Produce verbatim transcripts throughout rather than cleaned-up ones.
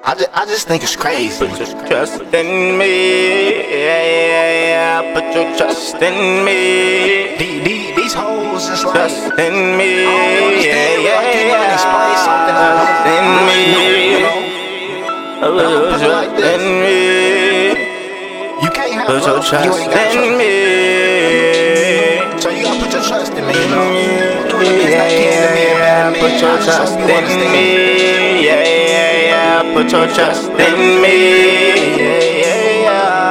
I just, I just think it's crazy. Put your trust in me, yeah, yeah, yeah. Put your trust in me. These, these, these hoes is like Trust in me, I don't understand, yeah, like, you yeah, know, explain something I don't trust in know, me. you know? Put But I'ma your put it like trust in this. me. You can't have Put your love if you trust ain't got in trust. me. So you gotta put your trust in me, you know? Do the best Yeah, I can to be a better yeah, man. put your I just trust hope you in understand. me. Yeah, yeah, yeah, put your trust in me. Yeah, yeah,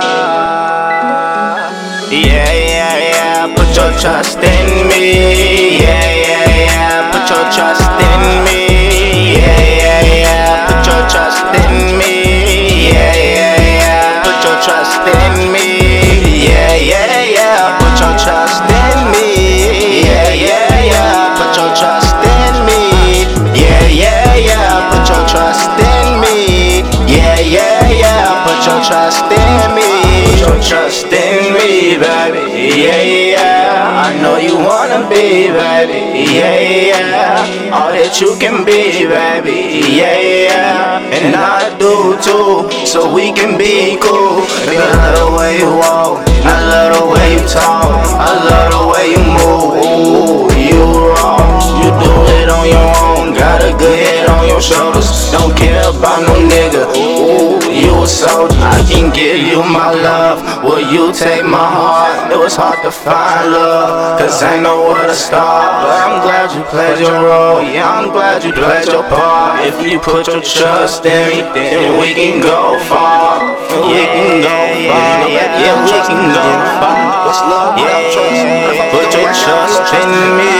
yeah. Yeah, yeah, yeah, put your trust in me. Yeah, yeah, yeah, put your trust in me. Yeah, yeah, yeah, put your trust in me. Yeah, yeah, yeah, put your trust in me. Yeah, yeah, yeah, put your trust in me. Yeah, yeah, yeah, put your trust in me. Yeah, yeah, yeah, put your trust in me. Yeah, yeah, yeah, put your trust in me. Put your trust in me, baby. Yeah, yeah, I know you wanna be, baby. Yeah, yeah, all that you can be, baby. Yeah, yeah, and I do too, so we can be cool. Baby, I love the way you walk, I love the way you talk, I love the way you move. Ooh, you raw, you do it on your own. Got a good head on your shoulders, don't care about no nigga. Ooh, you a soldier, I can give you my love. Will you take my heart? It was hard to find love, cause ain't nowhere to start. But I'm glad you played your role, yeah, I'm glad you played your part. If you put your trust in me, then we can go far. We can go far, yeah, yeah, we can go far. What's love without trust? Yeah, put your trust in me.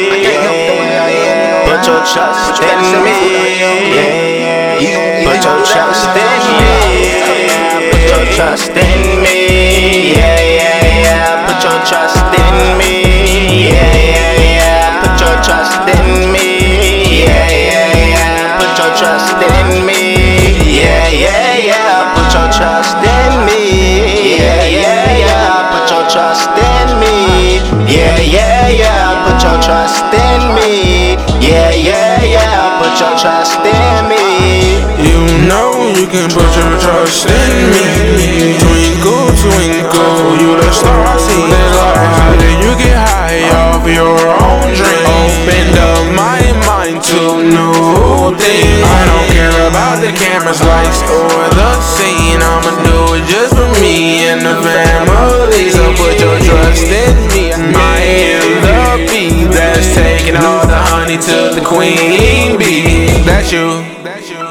Put your trust in me. Yeah, put your trust in me. Put your trust in me. Yeah, yeah, yeah. Put your trust in me. Yeah, yeah, yeah. Put your trust in me. Yeah, yeah, yeah. Put your trust in me. Yeah, yeah, yeah. Put your trust in me. Yeah, yeah, yeah. Put your trust in me. Yeah, yeah, yeah. Put your trust in me. Yeah, yeah, yeah. Put your trust in me. You know you can put your trust in me. Twinkle, twinkle, you the star I see. How did you get high off your own dream? Open up my mind to new things. I don't care about the cameras, lights, or the scene. I'ma do it just for me and the family. So put your trust in me. I am the bee that's taking all the honey to the queen bee. That's you.